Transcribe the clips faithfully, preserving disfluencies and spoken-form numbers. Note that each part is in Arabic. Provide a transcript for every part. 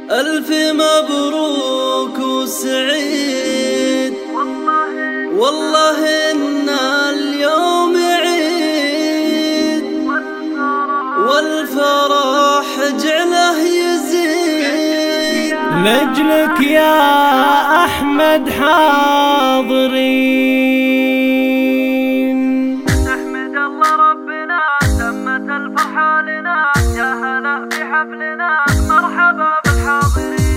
ألف مبروك وسعيد، والله إن اليوم عيد، والفرح جعله يزيد. لأجلك يا أحمد حاضرين، نحمد الله ربنا تمت الفرحة لنا، يا هلا بحفلنا مرحبا بالحاضرين.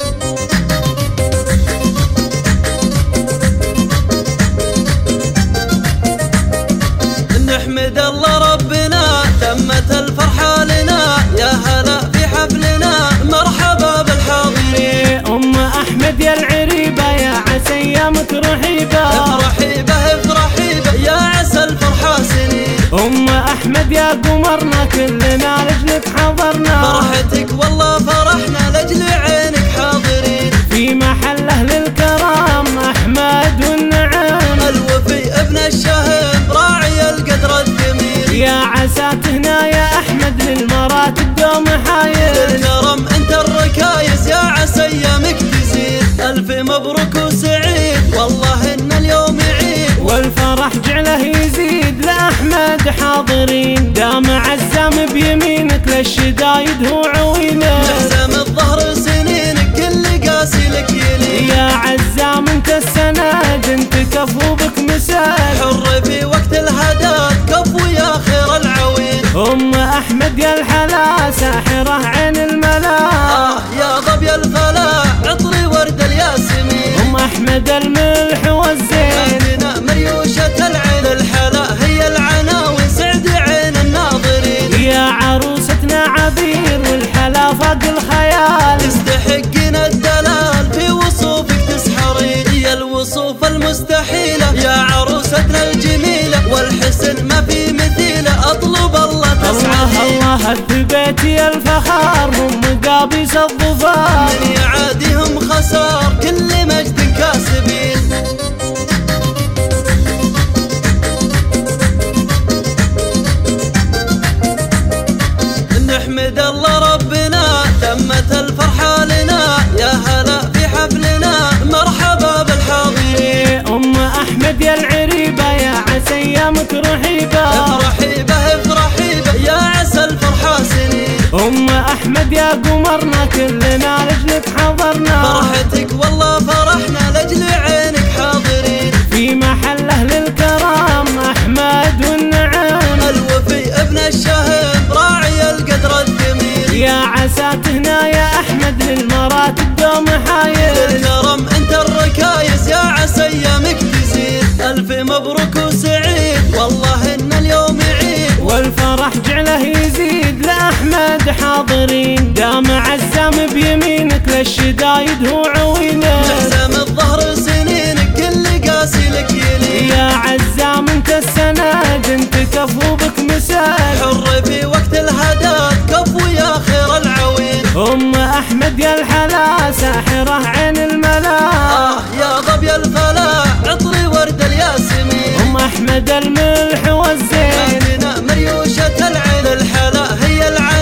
نحمد الله ربنا تمت الفرحة لنا، يا هلا بحفلنا مرحبا بالحاضرين. أم أحمد يا العريبة يا عسى أيامك رحيبة، افرحي به افرحي به يا عسى الفرحة سنين. أم أحمد يا قمرنا كلنا لجلك حضرنا، فرحتك والله فرحنا لجل عينك حاضرين. في محل أهل الكرام أحمد والنعم، الوفي ابن الشهم راعي القدر الجميل. يا عسى تهنا يا أحمد للمراتب دوم حايل، للكرم انت الركايز يا عسى ايامك تزيد. الف مبروك وسعيد، والله ان اليوم عيد، والفرح جعله يزيد. لأحمد حاضرين دام عزام بيمينك، للشدايد هو عوينه، محزم الظهر سنينك كل قاسي لك يلين. يا عزام انت السند انت كفو بك مساد، حر في وقت الهدات كفو يا خير العوين. أم أحمد يا الحلا ساحرة عين الملا، آه يا ظبي الفلاح عطري ورد الياسمين. أم أحمد الملح والزين، عندنا مريوشة العين الحلا هي العناوين، سعد عين الناظرين. يا عروستنا عبير والحلا فاق الخيال، تستحقين الدلال في وصوفك تسحرين. يا الوصوف المستحيلة يا عروستنا الجميلة، والحسن ما في مثيله اطلب الله تسعدين. الله الله الثبيت يا الفخار من مقابيس الظفار، من يعاديهم خسار كل مجد كاسبين. نحمد الله ربنا تمت الفرحة لنا، يا هلا في حفلنا مرحبا بالحاضرين. أم أحمد يا العريبة يا عسى أيامك رحيبة، افرحي به افرحي به يا عسى الفرحة سنين. أم أحمد يا قمرنا كلنا لجلك حضرنا، فرحتك والله فرحنا لجل عينك حاضرين. في محل أهل الكرام أحمد والنعم، الوفي ابن الشهم راعي القدر الجميل. يا عسى تهنا يا أحمد للمراتب دوم حايل، للكرم انت الركايز يا عسى ايامك تزيد. الف مبروك وسعيد، والله ان اليوم عيد، والفرح جعله يزيد. لأحمد حاضرين دام عزام بيمينك، للشدايد هو عوينه، محزم الظهر سنينك كل قاسي لك يلين. يا عزام انت السند انت كفو بك مساد، حر في وقت الهدات كفو يا خير العوين. أم أحمد يا الحلا ساحرة عين الملا، آه يا ظبي الفلاح عطري ورد الياسمين. أم أحمد الملح والزين، عندنا مريوشة العين الحلا هي العين